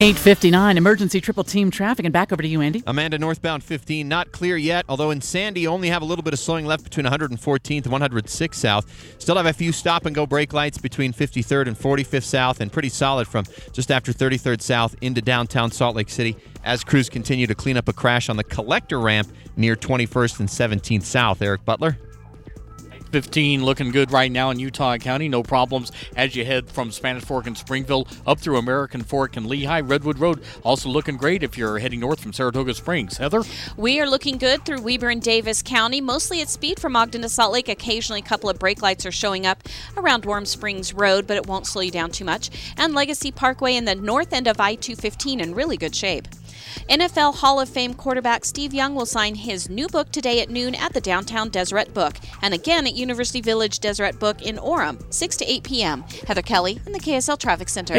8:59, emergency triple team traffic, and back over to you, Andy. Amanda, northbound 15, not clear yet, although in Sandy only have a little bit of slowing left between 114th and 106 south. Still have a few stop-and-go brake lights between 53rd and 45th south, and pretty solid from just after 33rd south into downtown Salt Lake City as crews continue to clean up a crash on the collector ramp near 21st and 17th south. Eric Butler. 15 looking good right now in Utah County. No problems as you head from Spanish Fork and Springville up through American Fork and Lehigh. Redwood Road also looking great if you're heading north from Saratoga Springs. Heather? We are looking good through Weber and Davis County, mostly at speed from Ogden to Salt Lake. Occasionally a couple of brake lights are showing up around Warm Springs Road, but it won't slow you down too much. And Legacy Parkway in the north end of I-215 in really good shape. NFL Hall of Fame quarterback Steve Young will sign his new book today at noon at the downtown Deseret Book, and again at University Village Deseret Book in Orem, 6 to 8 p.m. Heather Kelly in the KSL Traffic Center.